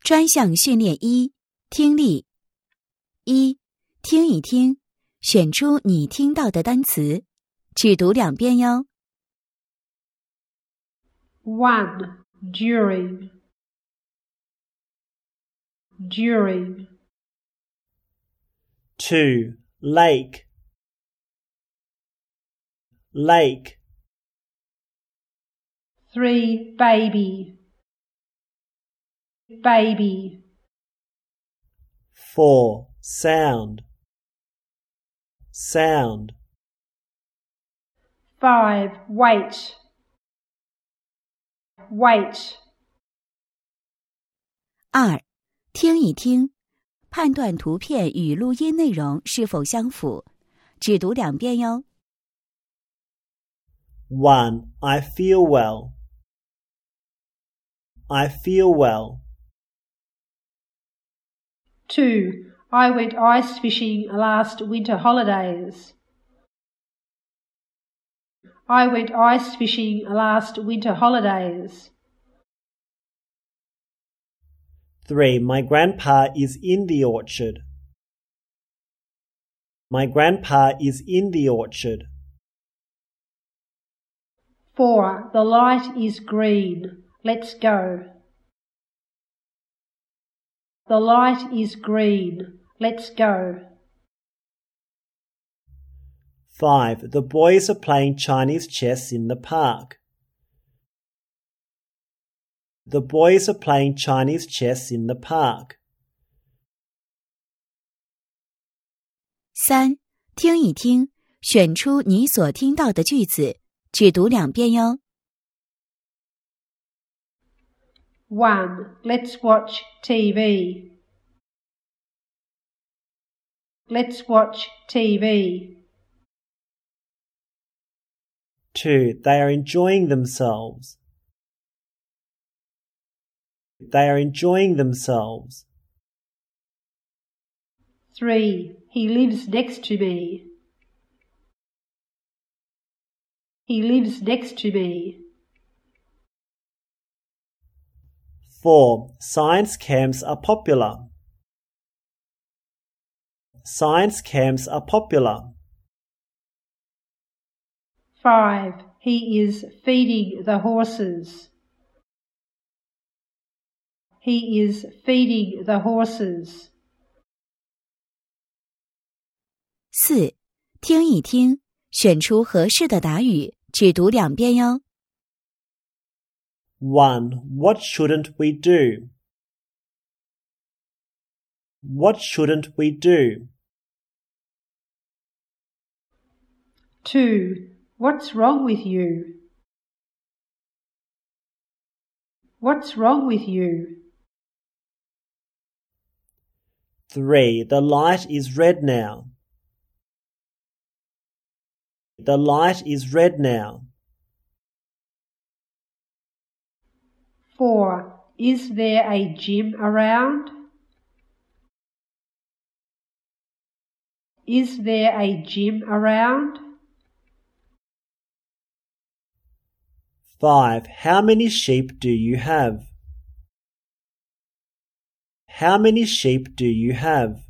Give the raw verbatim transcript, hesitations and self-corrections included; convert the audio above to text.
专项训练一，听力。一，听一听，选出你听到的单词，只读两遍哟。 one. During. During. two. Lake. Lake. three. Baby. Baby. four. Sound. Sound. five. Wait. Wait. 二，听一听，判断图片与录音内容是否相符，只读两遍哟。 one. I feel well. I feel well. two. I went ice fishing last winter holidays. I went ice fishing last winter holidays. three. My grandpa is in the orchard. My grandpa is in the orchard. four. The light is green. Let's go. The light is green. Let's go. five. The boys are playing Chinese chess in the park. The boys are playing Chinese chess in the park. 三，听一听，选出你所听到的句子，只读两遍哟。 one. Let's watch T V. Let's watch T V. two. They are enjoying themselves. They are enjoying themselves. three. He lives next to me. He lives next to me. four. Science camps are popular. Science camps are popular. five. He is feeding the horses. He is feeding the horses. 四，听一听，选出合适的答语，只读两遍哟。 one. What shouldn't we do? What shouldn't we do? two. What's wrong with you? What's wrong with you? three. The light is red now. The light is red now. four. Is there a gym around? Is there a gym around? five. How many sheep do you have? How many sheep do you have?